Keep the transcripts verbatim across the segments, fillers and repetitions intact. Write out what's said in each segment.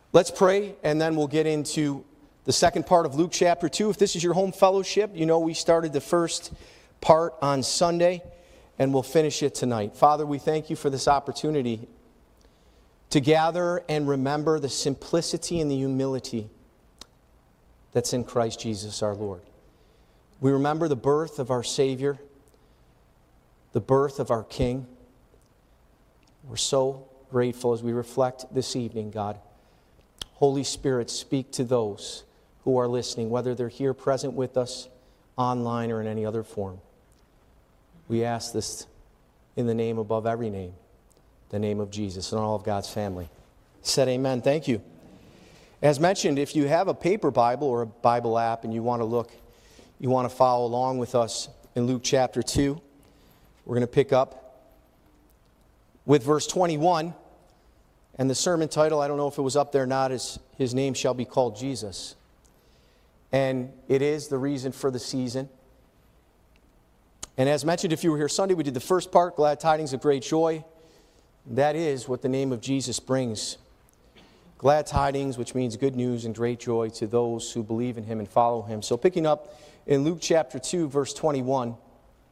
Let's pray, and then we'll get into the second part of Luke chapter two. If this is your home fellowship, you know we started the first part on Sunday, and we'll finish it tonight. Father, we thank you for this opportunity to gather and remember the simplicity and the humility that's in Christ Jesus our Lord. We remember the birth of our Savior, the birth of our King. We're so grateful as we reflect this evening, God. Holy Spirit, speak to those who are listening, whether they're here present with us, online, or in any other form. We ask this in the name above every name, the name of Jesus and all of God's family. Said amen. Thank you. As mentioned, if you have a paper Bible or a Bible app and you want to look, you want to follow along with us in Luke chapter two, we're going to pick up with verse twenty-one. And the sermon title, I don't know if it was up there or not, is His Name Shall Be Called Jesus. And it is the reason for the season. And as mentioned, if you were here Sunday, we did the first part, Glad Tidings of Great Joy. That is what the name of Jesus brings. Glad tidings, which means good news and great joy to those who believe in Him and follow Him. So picking up in Luke chapter two, verse twenty-one, it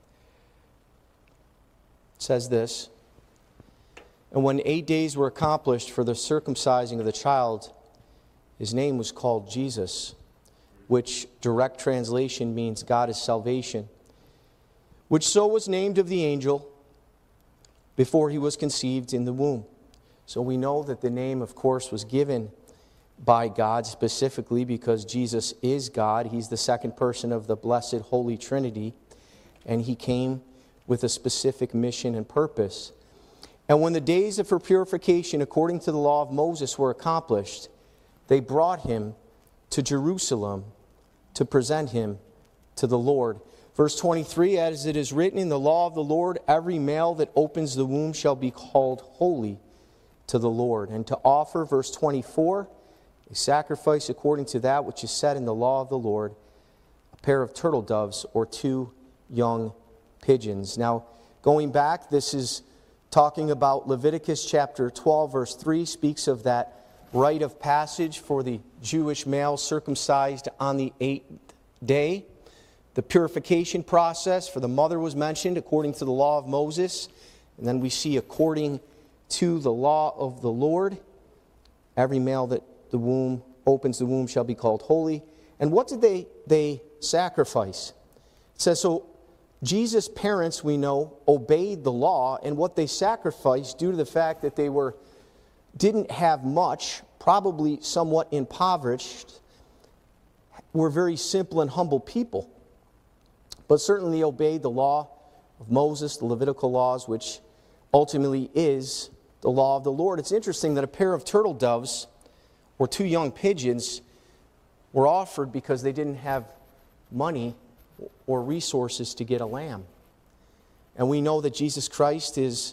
says this: And when eight days were accomplished for the circumcising of the child, His name was called Jesus, which direct translation means God is salvation, which so was named of the angel before He was conceived in the womb. So we know that the name, of course, was given by God specifically because Jesus is God. He's the second person of the blessed Holy Trinity, and He came with a specific mission and purpose. And when the days of her purification according to the law of Moses were accomplished, they brought Him to Jerusalem to present Him to the Lord. Verse twenty-three, as it is written in the law of the Lord, every male that opens the womb shall be called holy to the Lord. And to offer, verse twenty-four, a sacrifice according to that which is said in the law of the Lord, a pair of turtle doves or two young pigeons. Now, going back, this is talking about Leviticus chapter twelve, verse three, speaks of that rite of passage for the Jewish male circumcised on the eighth day. The purification process for the mother was mentioned according to the law of Moses. And then we see according to the law of the Lord, every male that the womb opens the womb shall be called holy. And what did they, they sacrifice? It says, so Jesus' parents, we know, obeyed the law, and what they sacrificed, due to the fact that they were didn't have much, probably somewhat impoverished, were very simple and humble people. But certainly obeyed the law of Moses, the Levitical laws, which ultimately is the law of the Lord. It's interesting that a pair of turtle doves or two young pigeons were offered because they didn't have money or resources to get a lamb. And we know that Jesus Christ is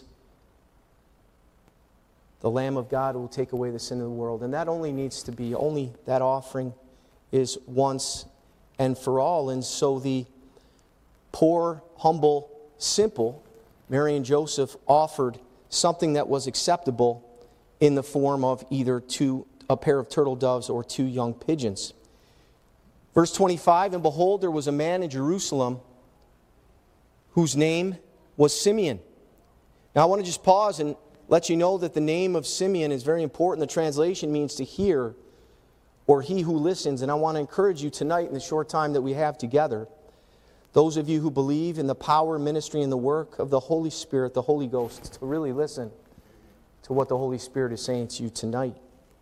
the Lamb of God who will take away the sin of the world. And that only needs to be, only that offering is once and for all. And so the poor, humble, simple Mary and Joseph offered something that was acceptable in the form of either two, a pair of turtle doves or two young pigeons. Verse twenty-five, and behold, there was a man in Jerusalem whose name was Simeon. Now I want to just pause and let you know that the name of Simeon is very important. The translation means to hear or he who listens. And I want to encourage you tonight in the short time that we have together, those of you who believe in the power, ministry, and the work of the Holy Spirit, the Holy Ghost, to really listen to what the Holy Spirit is saying to you tonight.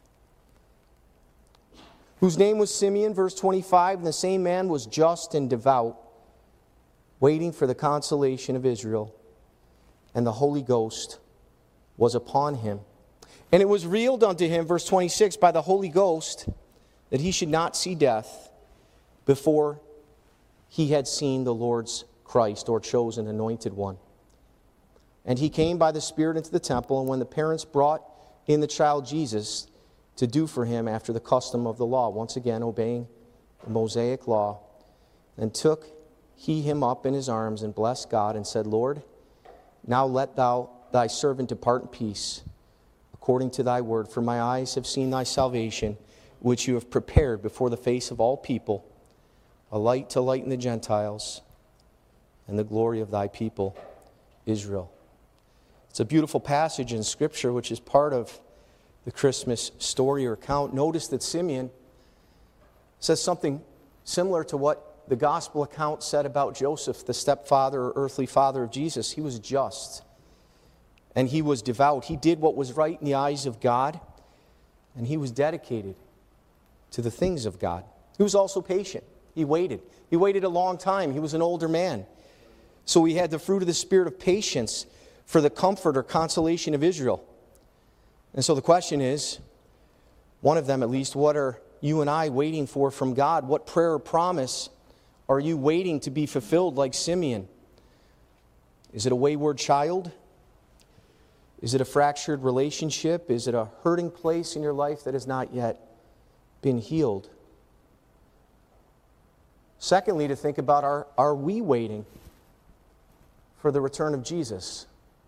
Whose name was Simeon, verse twenty-five, and the same man was just and devout, waiting for the consolation of Israel, and the Holy Ghost was upon him. And it was revealed unto him, verse twenty-six, by the Holy Ghost, that he should not see death before he had seen the Lord's Christ, or chosen anointed one. And he came by the Spirit into the temple, and when the parents brought in the child Jesus to do for him after the custom of the law, once again obeying the Mosaic law, and took he him up in his arms and blessed God and said, Lord, now let thou thy servant depart in peace, according to thy word. For my eyes have seen thy salvation, which you have prepared before the face of all people, a light to lighten the Gentiles, and the glory of thy people, Israel. It's a beautiful passage in Scripture, which is part of the Christmas story or account. Notice that Simeon says something similar to what the gospel account said about Joseph, the stepfather or earthly father of Jesus. He was just, and he was devout. He did what was right in the eyes of God, and he was dedicated to the things of God. He was also patient. He waited. He waited a long time. He was an older man. So he had the fruit of the Spirit of patience for the comfort or consolation of Israel. And so the question is, one of them at least, what are you and I waiting for from God? What prayer or promise are you waiting to be fulfilled like Simeon? Is it a wayward child? Is it a fractured relationship? Is it a hurting place in your life that has not yet been healed? Secondly, to think about, are, are we waiting for the return of Jesus?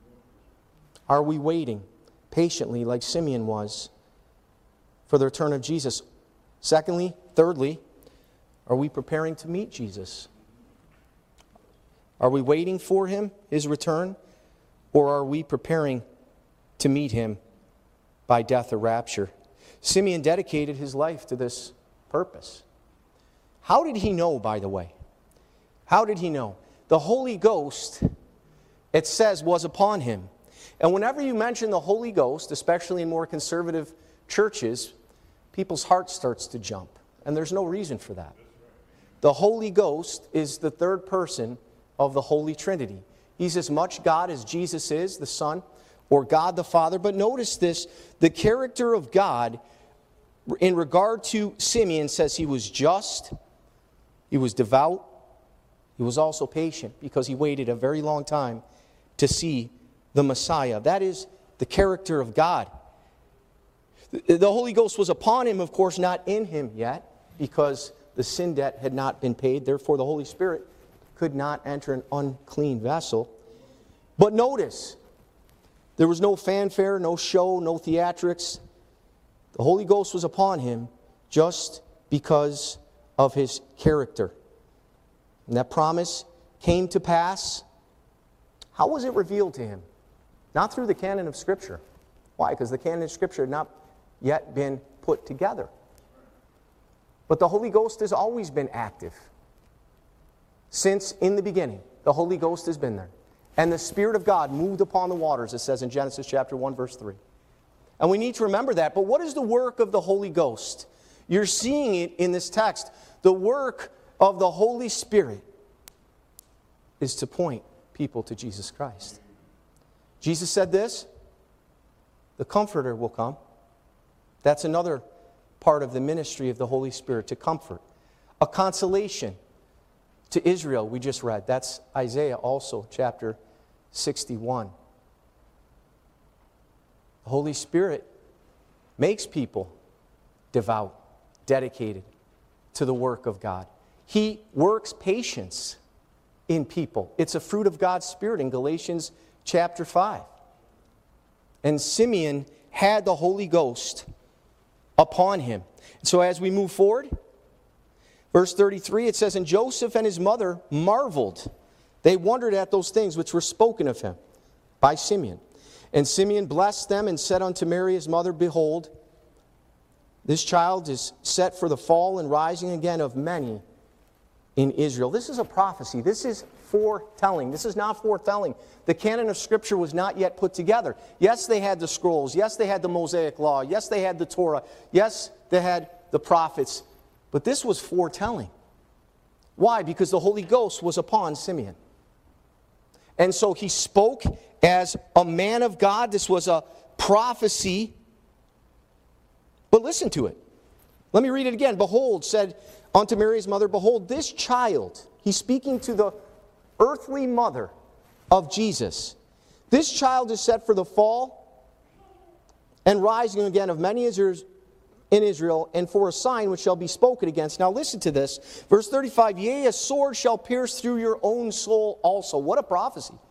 Are we waiting patiently, like Simeon was, for the return of Jesus? Secondly, thirdly, are we preparing to meet Jesus? Are we waiting for him, his return, or are we preparing to meet him by death or rapture? Simeon dedicated his life to this purpose. How did he know, by the way? How did he know? The Holy Ghost, it says, was upon him. And whenever you mention the Holy Ghost, especially in more conservative churches, people's heart starts to jump. And there's no reason for that. The Holy Ghost is the third person of the Holy Trinity. He's as much God as Jesus is, the Son, or God the Father. But notice this, the character of God in regard to Simeon says he was just, he was devout, he was also patient because he waited a very long time to see the Messiah. That is the character of God. The Holy Ghost was upon him, of course, not in him yet, because the sin debt had not been paid. Therefore, the Holy Spirit could not enter an unclean vessel. But notice, there was no fanfare, no show, no theatrics. The Holy Ghost was upon him just because of his character. And that promise came to pass. How was it revealed to him? Not through the canon of Scripture. Why? Because the canon of Scripture had not yet been put together. But the Holy Ghost has always been active. Since in the beginning, the Holy Ghost has been there. And the Spirit of God moved upon the waters, it says in Genesis chapter one, verse three. And we need to remember that. But what is the work of the Holy Ghost? You're seeing it in this text. The work of the Holy Spirit is to point people to Jesus Christ. Jesus said this, the Comforter will come. That's another part of the ministry of the Holy Spirit, to comfort. A consolation to Israel, we just read. That's Isaiah also, chapter sixty-one. The Holy Spirit makes people devout, dedicated to the work of God. He works patience in people. It's a fruit of God's Spirit in Galatians chapter five. And Simeon had the Holy Ghost upon him. So as we move forward, verse thirty-three, it says, and Joseph and his mother marveled. They wondered at those things which were spoken of him by Simeon. And Simeon blessed them and said unto Mary his mother, behold, this child is set for the fall and rising again of many in Israel. This is a prophecy. This is foretelling. This is not foretelling. The canon of Scripture was not yet put together. Yes, they had the scrolls. Yes, they had the Mosaic Law. Yes, they had the Torah. Yes, they had the prophets. But this was foretelling. Why? Because the Holy Ghost was upon Simeon. And so he spoke as a man of God. This was a prophecy. But listen to it. Let me read it again. Behold, said unto Mary's mother, behold, this child, he's speaking to the earthly mother of Jesus. This child is set for the fall and rising again of many in Israel, and for a sign which shall be spoken against. Now listen to this. Verse thirty-five, yea, a sword shall pierce through your own soul also. What a prophecy.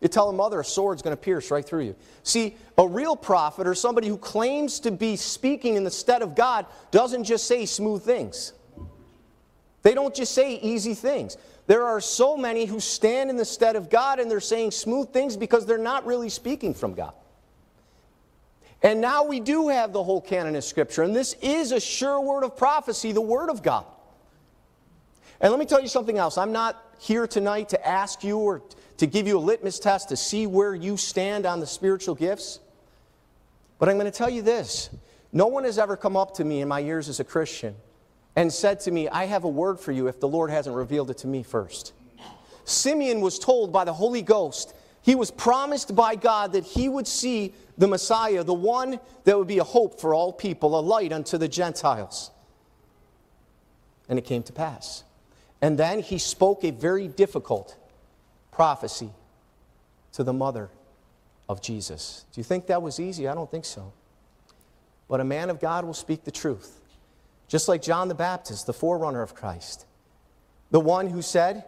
You tell a mother a sword's going to pierce right through you. See, a real prophet or somebody who claims to be speaking in the stead of God doesn't just say smooth things. They don't just say easy things. There are so many who stand in the stead of God and they're saying smooth things because they're not really speaking from God. And now we do have the whole canon of Scripture, and this is a sure word of prophecy, the Word of God. And let me tell you something else. I'm not here tonight to ask you or to give you a litmus test to see where you stand on the spiritual gifts. But I'm going to tell you this. No one has ever come up to me in my years as a Christian and said to me, I have a word for you if the Lord hasn't revealed it to me first. Simeon was told by the Holy Ghost, he was promised by God that he would see the Messiah, the one that would be a hope for all people, a light unto the Gentiles. And it came to pass. And then he spoke a very difficult prophecy to the mother of Jesus. Do you think that was easy? I don't think so. But a man of God will speak the truth. Just like John the Baptist, the forerunner of Christ. The one who said,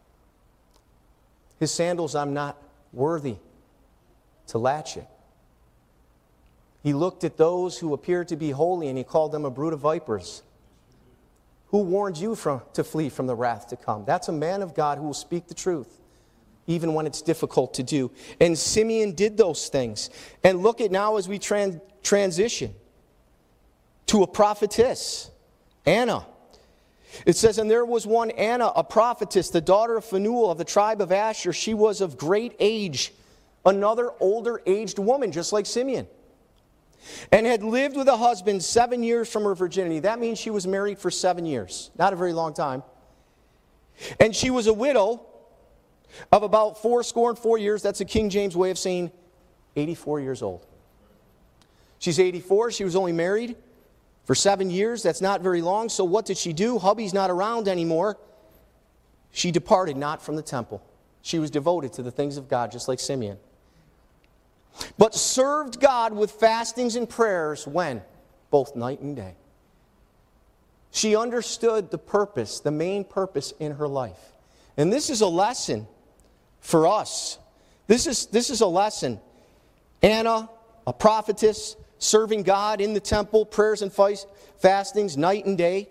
his sandals I'm not worthy to latch it. He looked at those who appeared to be holy and he called them a brood of vipers. Who warned you from, to flee from the wrath to come? That's a man of God who will speak the truth, even when it's difficult to do. And Simeon did those things. And look at now as we tran- transition to a prophetess, Anna. It says, and there was one Anna, a prophetess, the daughter of Phanuel of the tribe of Asher. She was of great age, another older aged woman, just like Simeon. And had lived with a husband seven years from her virginity. That means she was married for seven years. Not a very long time. And she was a widow of about four score and four years. That's a King James way of saying eighty-four years old. She's eighty-four. She was only married for seven years. That's not very long. So what did she do? Hubby's not around anymore. She departed not from the temple. She was devoted to the things of God, just like Simeon. But served God with fastings and prayers when? Both night and day. She understood the purpose, the main purpose in her life. And this is a lesson for us. This is, this is a lesson. Anna, a prophetess, serving God in the temple, prayers and fastings, night and day.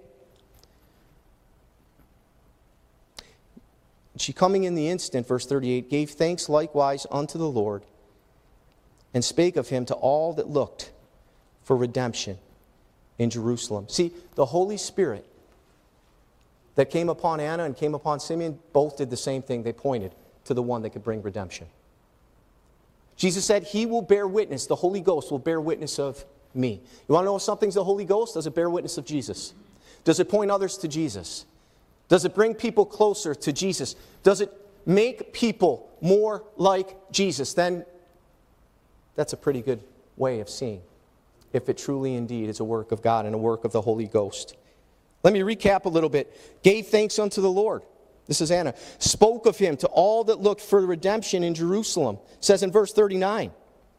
She coming in the instant, verse thirty-eight, gave thanks likewise unto the Lord, and spake of him to all that looked for redemption in Jerusalem. See, the Holy Spirit that came upon Anna and came upon Simeon both did the same thing. They pointed to the one that could bring redemption. Jesus said, he will bear witness, the Holy Ghost will bear witness of me. You want to know if something's the Holy Ghost? Does it bear witness of Jesus? Does it point others to Jesus? Does it bring people closer to Jesus? Does it make people more like Jesus? Then that's a pretty good way of seeing if it truly indeed is a work of God and a work of the Holy Ghost. Let me recap a little bit. Gave thanks unto the Lord. This is Anna. Spoke of him to all that looked for redemption in Jerusalem. It says in verse thirty-nine,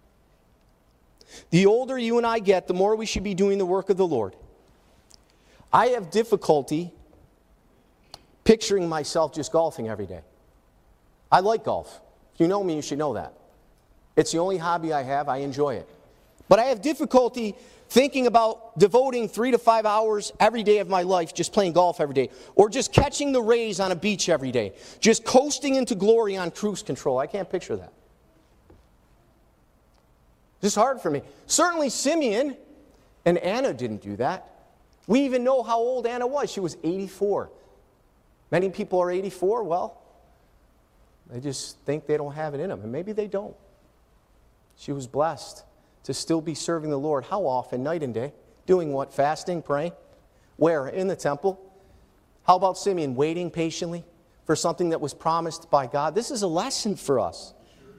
the older you and I get, the more we should be doing the work of the Lord. I have difficulty picturing myself just golfing every day. I like golf. If you know me, you should know that. It's the only hobby I have. I enjoy it. But I have difficulty thinking about devoting three to five hours every day of my life just playing golf every day. Or just catching the rays on a beach every day. Just coasting into glory on cruise control. I can't picture that. It's just hard for me. Certainly Simeon and Anna didn't do that. We even know how old Anna was. She was eighty-four. Many people are eighty-four. Well, they just think they don't have it in them. And maybe they don't. She was blessed to still be serving the Lord. How often? Night and day. Doing what? Fasting, praying. Where? In the temple. How about Simeon? Waiting patiently for something that was promised by God. This is a lesson for us.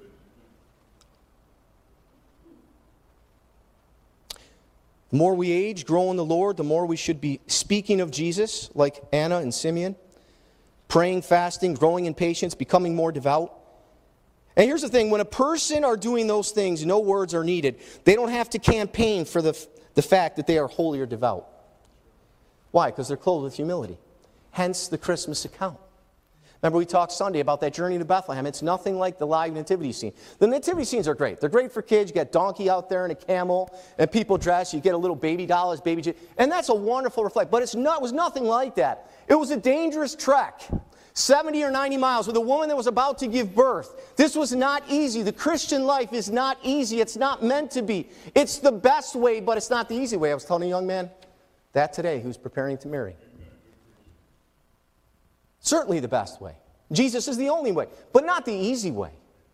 The more we age, grow in the Lord, the more we should be speaking of Jesus, like Anna and Simeon. Praying, fasting, growing in patience, becoming more devout. And here's the thing, when a person are doing those things, no words are needed. They don't have to campaign for the, the fact that they are holy or devout. Why? Because they're clothed with humility. Hence the Christmas account. Remember we talked Sunday about that journey to Bethlehem. It's nothing like the live nativity scene. The nativity scenes are great. They're great for kids. You got donkey out there and a camel and people dressed. You get a little baby doll as baby Jesus. And that's a wonderful reflect. But it's not, it was nothing like that. It was a dangerous trek. seventy or ninety miles with a woman that was about to give birth. This was not easy. The Christian life is not easy. It's not meant to be. It's the best way, but it's not the easy way. I was telling a young man that today who's preparing to marry. Certainly the best way. Jesus is the only way, but not the easy way.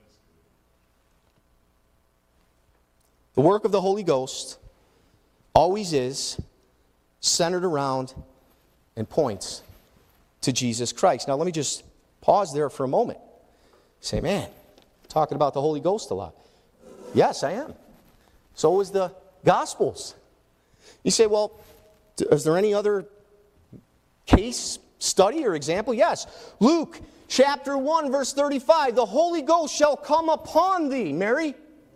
The work of the Holy Ghost always is centered around and points to Jesus Christ. Now let me just pause there for a moment. Say, man, talking about the Holy Ghost a lot. Yes, I am. So is the Gospels. You say, well, is there any other case study or example? Yes. Luke chapter one, verse thirty-five. The Holy Ghost shall come upon thee, Mary.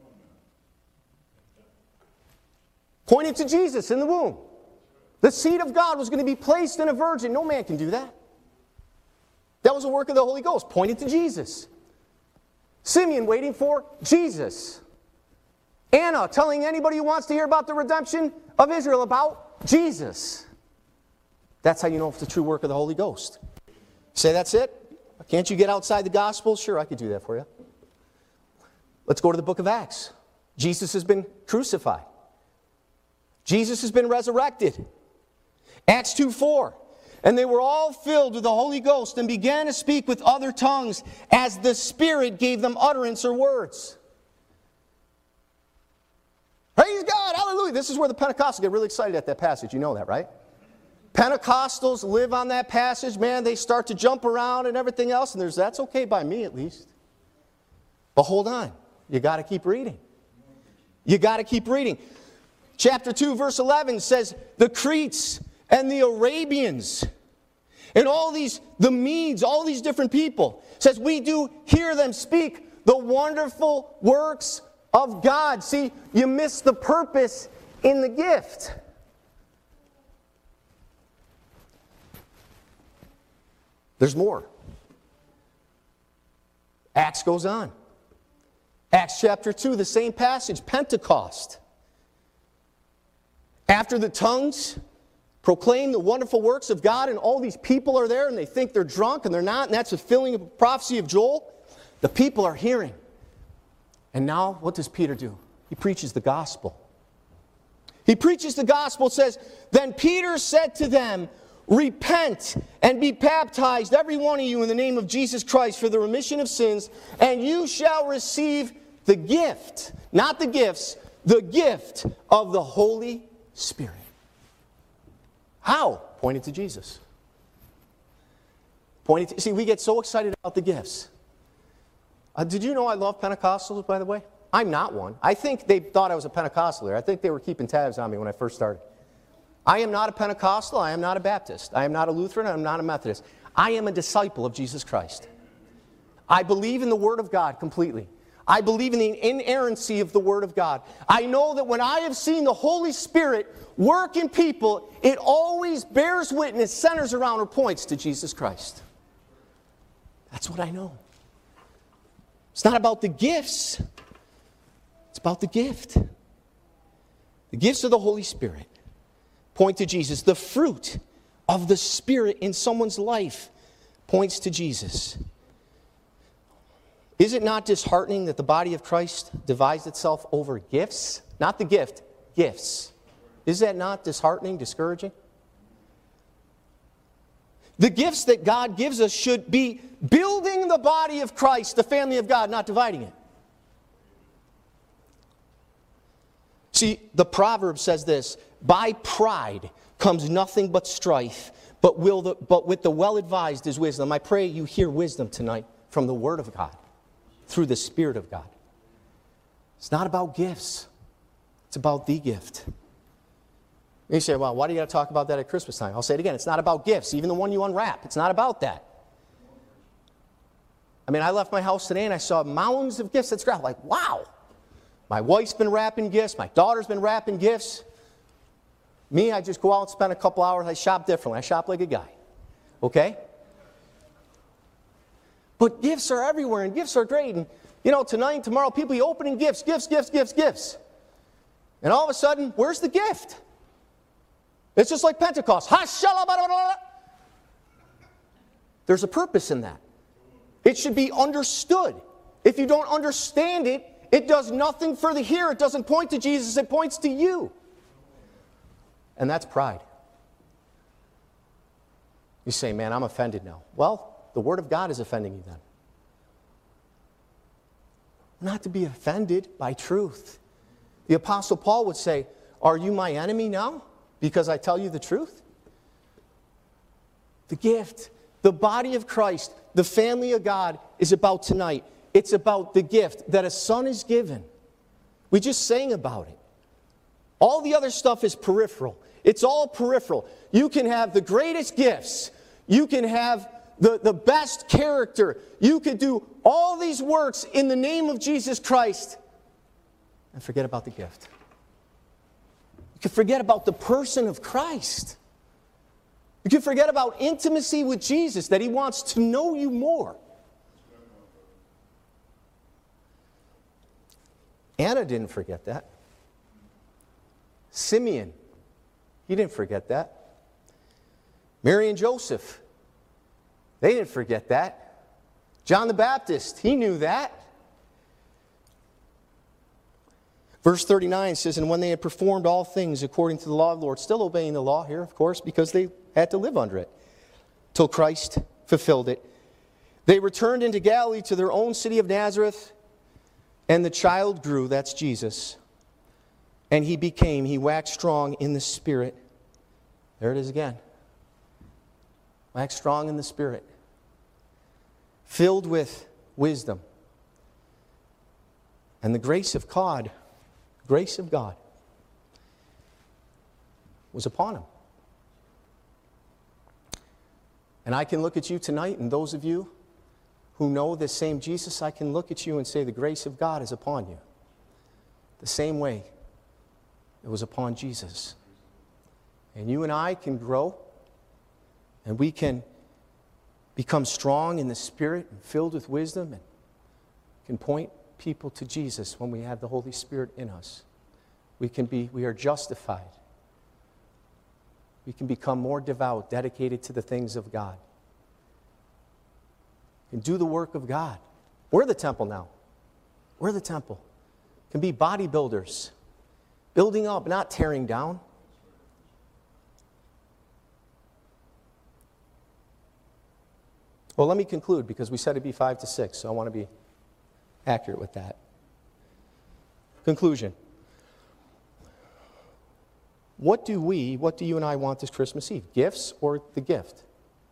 Pointing to Jesus in the womb. The seed of God was going to be placed in a virgin. No man can do that. That was a work of the Holy Ghost, pointing to Jesus. Simeon waiting for Jesus. Anna telling anybody who wants to hear about the redemption of Israel about Jesus. That's how you know if it's the true work of the Holy Ghost. Say, that's it? Can't you get outside the gospel? Sure, I could do that for you. Let's go to the book of Acts. Jesus has been crucified. Jesus has been resurrected. Acts two four. And they were all filled with the Holy Ghost and began to speak with other tongues as the Spirit gave them utterance or words. Praise God, hallelujah. This is where the Pentecostals get really excited at that passage. You know that, right? Pentecostals live on that passage. Man, they start to jump around and everything else. And there's, that's okay by me at least. But hold on. You got to keep reading. You got to keep reading. Chapter two, verse eleven says, the Cretes and the Arabians and all these, the Medes, all these different people, says we do hear them speak the wonderful works of God. See, you miss the purpose in the gift. There's more. Acts goes on. Acts chapter two, the same passage, Pentecost. After the tongues proclaim the wonderful works of God, and all these people are there, and they think they're drunk, and they're not, and that's fulfilling the prophecy of Joel. The people are hearing. And now, what does Peter do? He preaches the gospel. He preaches the gospel. It says, then Peter said to them, repent and be baptized, every one of you, in the name of Jesus Christ for the remission of sins, and you shall receive the gift, not the gifts, the gift of the Holy Spirit. How? Pointing to Jesus. Pointing to, see, we get so excited about the gifts. Uh, did you know I love Pentecostals, by the way? I'm not one. I think they thought I was a Pentecostal. I think they were keeping tabs on me when I first started. I am not a Pentecostal. I am not a Baptist. I am not a Lutheran. I am not a Methodist. I am a disciple of Jesus Christ. I believe in the Word of God completely. I believe in the inerrancy of the Word of God. I know that when I have seen the Holy Spirit work in people, it always bears witness, centers around, or points to Jesus Christ. That's what I know. It's not about the gifts. It's about the gift. The gifts of the Holy Spirit point to Jesus. The fruit of the Spirit in someone's life points to Jesus. Is it not disheartening that the body of Christ divides itself over gifts? Not the gift, gifts. Is that not disheartening, discouraging? The gifts that God gives us should be building the body of Christ, the family of God, not dividing it. See, the proverb says this, by pride comes nothing but strife, but, will the, but with the well-advised is wisdom. I pray you hear wisdom tonight from the Word of God, through the Spirit of God. It's not about gifts. It's about the gift. And you say, well, why do you got to talk about that at Christmas time? I'll say it again. It's not about gifts, even the one you unwrap. It's not about that. I mean, I left my house today and I saw mounds of gifts at scrap. Like, wow. My wife's been wrapping gifts. My daughter's been wrapping gifts. Me, I just go out and spend a couple hours. I shop differently. I shop like a guy. Okay? But gifts are everywhere, and gifts are great. And, you know, tonight and tomorrow, people be opening gifts, gifts, gifts, gifts, gifts. And all of a sudden, where's the gift? It's just like Pentecost. There's a purpose in that. It should be understood. If you don't understand it, it does nothing for the hearer. It doesn't point to Jesus, it points to you. And that's pride. You say, man, I'm offended now. Well, the Word of God is offending you then. Not to be offended by truth. The Apostle Paul would say, are you my enemy now because I tell you the truth? The gift, the body of Christ, the family of God is about tonight. It's about the gift that a son is given. We just sang about it. All the other stuff is peripheral. It's all peripheral. You can have the greatest gifts. You can have the, the best character. You could do all these works in the name of Jesus Christ and forget about the gift. You can forget about the person of Christ. You can forget about intimacy with Jesus, that He wants to know you more. Anna didn't forget that. Simeon, he didn't forget that. Mary and Joseph, they didn't forget that. John the Baptist, he knew that. Verse thirty-nine says, and when they had performed all things according to the law of the Lord, still obeying the law here, of course, because they had to live under it, till Christ fulfilled it, they returned into Galilee to their own city of Nazareth, and the child grew, that's Jesus, and he became, he waxed strong in the Spirit. There it is again. Waxed strong in the Spirit. Filled with wisdom. And the grace of God, grace of God, was upon him. And I can look at you tonight, and those of you who know this same Jesus, I can look at you and say the grace of God is upon you. The same way it was upon Jesus. And you and I can grow, and we can become strong in the Spirit and filled with wisdom, and can point people to Jesus when we have the Holy Spirit in us. We can be, we are justified. We can become more devout, dedicated to the things of God. And do the work of God. We're the temple now. We're the temple. Can be bodybuilders. Building up, not tearing down. Well, let me conclude, because we said it'd be five to six, so I want to be accurate with that. Conclusion. What do we, what do you and I want this Christmas Eve? Gifts or the gift?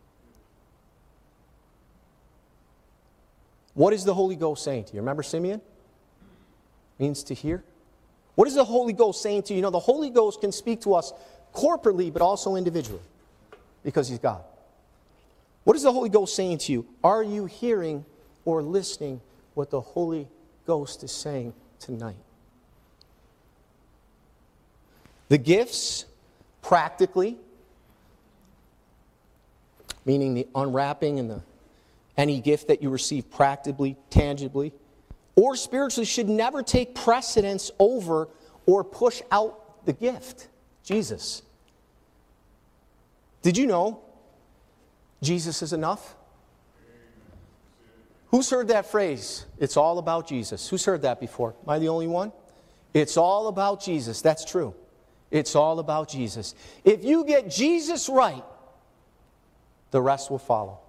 What is the Holy Ghost saying to you? Remember Simeon? Means to hear. What is the Holy Ghost saying to you? You know, the Holy Ghost can speak to us corporately, but also individually, because He's God. What is the Holy Ghost saying to you? Are you hearing or listening what the Holy Ghost is saying tonight? The gifts, practically, meaning the unwrapping and the any gift that you receive practically, tangibly, or spiritually, should never take precedence over or push out the gift, Jesus. Did you know Jesus is enough? Who's heard that phrase? It's all about Jesus. Who's heard that before? Am I the only one? It's all about Jesus. That's true. It's all about Jesus. If you get Jesus right, the rest will follow.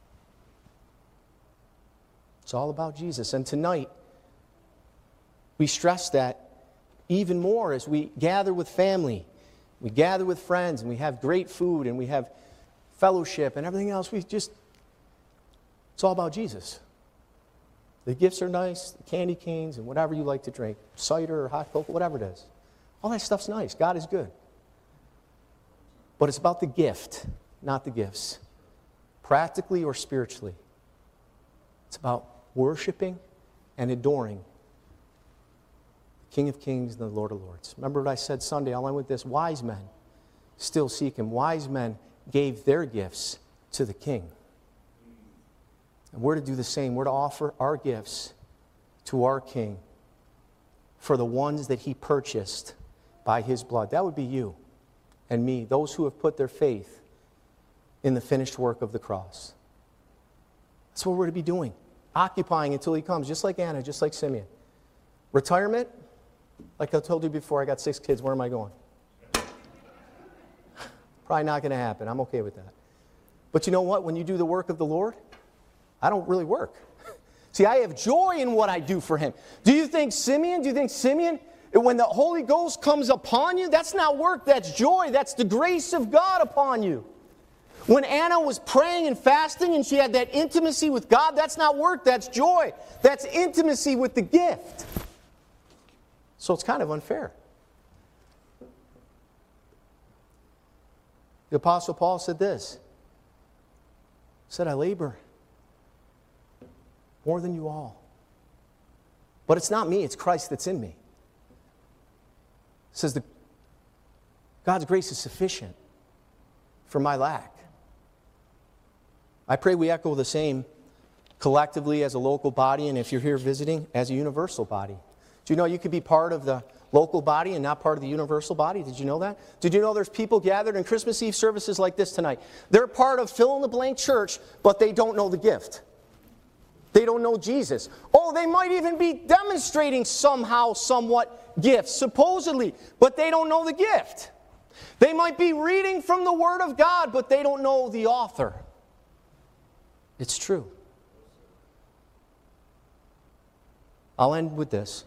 It's all about Jesus. And tonight, we stress that even more as we gather with family, we gather with friends, and we have great food, and we have fellowship and everything else. We just, it's all about Jesus. The gifts are nice, the candy canes, and whatever you like to drink, cider or hot cocoa, whatever it is. All that stuff's nice. God is good. But it's about the gift, not the gifts, practically or spiritually. It's about worshiping and adoring the King of Kings and the Lord of Lords. Remember what I said Sunday? I'll end with this. Wise men still seek Him. Wise men gave their gifts to the King. And we're to do the same. We're to offer our gifts to our King for the ones that he purchased by his blood. That would be you and me, those who have put their faith in the finished work of the cross. That's what we're to be doing, occupying until he comes, just like Anna, just like Simeon. Retirement, like I told you before, I got six kids. Where am I going? Probably not going to happen. I'm okay with that. But you know what? When you do the work of the Lord, I don't really work. See, I have joy in what I do for him. Do you think Simeon, do you think Simeon, when the Holy Ghost comes upon you, that's not work, that's joy. That's the grace of God upon you. When Anna was praying and fasting and she had that intimacy with God, that's not work, that's joy. That's intimacy with the gift. So it's kind of unfair. The Apostle Paul said this. He said, I labor more than you all. But it's not me, it's Christ that's in me. He says, the, God's grace is sufficient for my lack. I pray we echo the same collectively as a local body, and if you're here visiting, as a universal body. Do you know you could be part of the local body and not part of the universal body? Did you know that? Did you know there's people gathered in Christmas Eve services like this tonight? They're part of fill-in-the-blank church, but they don't know the gift. They don't know Jesus. Oh, they might even be demonstrating somehow, somewhat gifts, supposedly, but they don't know the gift. They might be reading from the Word of God, but they don't know the author. It's true. I'll end with this.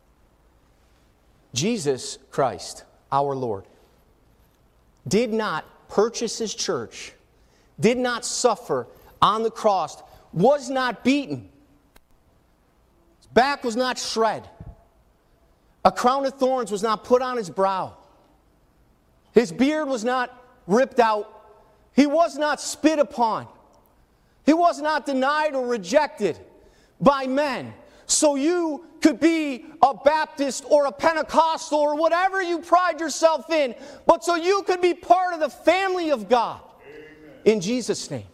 Jesus Christ, our Lord, did not purchase his church, did not suffer on the cross, was not beaten. His back was not shred. A crown of thorns was not put on his brow. His beard was not ripped out. He was not spit upon. He was not denied or rejected by men. So you could be a Baptist or a Pentecostal or whatever you pride yourself in, but so you could be part of the family of God. Amen. In Jesus' name.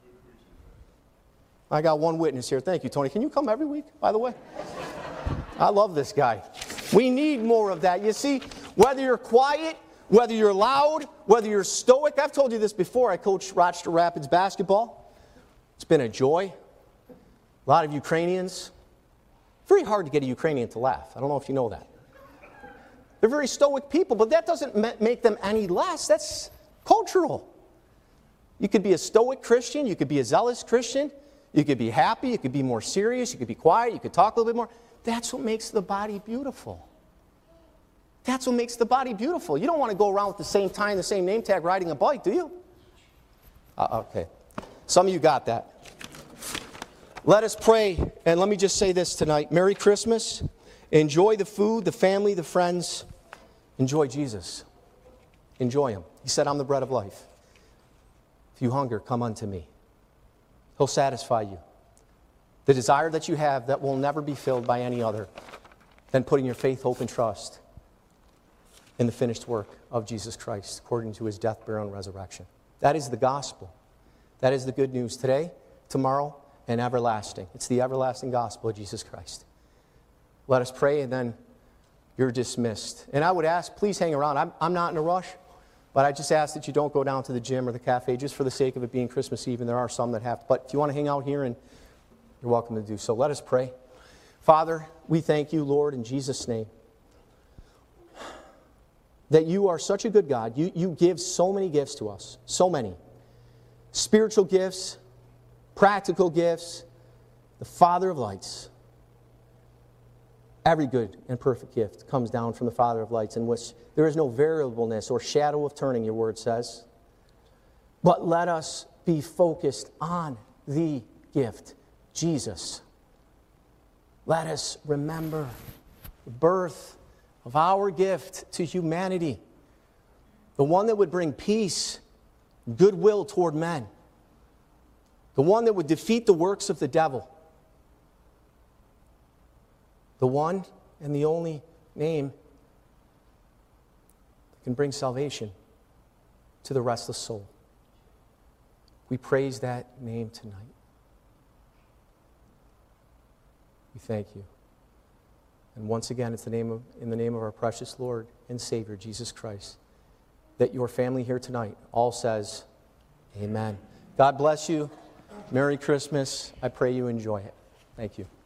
I got one witness here. Thank you, Tony. Can you come every week, by the way? I love this guy. We need more of that. You see, whether you're quiet, whether you're loud, whether you're stoic. I've told you this before. I coached Rochester Rapids basketball. It's been a joy. A lot of Ukrainians. Very hard to get a Ukrainian to laugh. I don't know if you know that. They're very stoic people, but that doesn't make them any less. That's cultural. You could be a stoic Christian. You could be a zealous Christian. You could be happy. You could be more serious. You could be quiet. You could talk a little bit more. That's what makes the body beautiful. That's what makes the body beautiful. You don't want to go around with the same tie and the same name tag riding a bike, do you? Uh, okay. Some of you got that. Let us pray, and let me just say this tonight. Merry Christmas. Enjoy the food, the family, the friends. Enjoy Jesus. Enjoy him. He said, I'm the bread of life. If you hunger, come unto me. He'll satisfy you. The desire that you have that will never be filled by any other than putting your faith, hope, and trust in the finished work of Jesus Christ according to his death, burial, and resurrection. That is the gospel. That is the good news today, tomorrow, and everlasting. It's the everlasting gospel of Jesus Christ. Let us pray, and then you're dismissed. And I would ask, please hang around. I'm, I'm not in a rush, but I just ask that you don't go down to the gym or the cafe just for the sake of it being Christmas Eve, and there are some that have. But if you want to hang out here, and you're welcome to do so. Let us pray. Father, we thank you, Lord, in Jesus' name, that you are such a good God. You, you give so many gifts to us, so many. Spiritual gifts, practical gifts, the Father of lights. Every good and perfect gift comes down from the Father of lights, in which there is no variableness or shadow of turning, your word says. But let us be focused on the gift, Jesus. Let us remember the birth of our gift to humanity, the one that would bring peace, goodwill toward men, the one that would defeat the works of the devil, the one and the only name that can bring salvation to the restless soul. We praise that name tonight. We thank you. And once again, it's the name of, in the name of our precious Lord and Savior, Jesus Christ, that your family here tonight all says, amen. God bless you. Merry Christmas. I pray you enjoy it. Thank you.